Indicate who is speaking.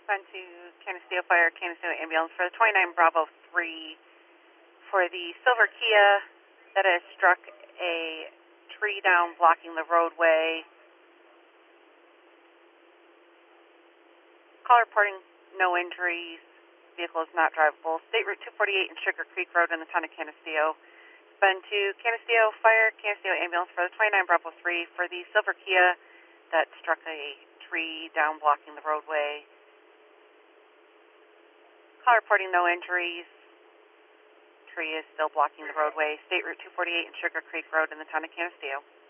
Speaker 1: Respond to Canisteo Fire, Canisteo Ambulance for the 29 Bravo 3 for the silver Kia that has struck a tree down blocking the roadway. Call reporting no injuries. Vehicle is not drivable. State Route 248 and Sugar Creek Road in the town of Canisteo. Respond to Canisteo Fire, Canisteo Ambulance for the 29 Bravo 3 for the silver Kia that struck a tree down blocking the roadway. Call reporting no injuries. Tree is still blocking the roadway. State Route 248 and Sugar Creek Road in the town of Canisteo.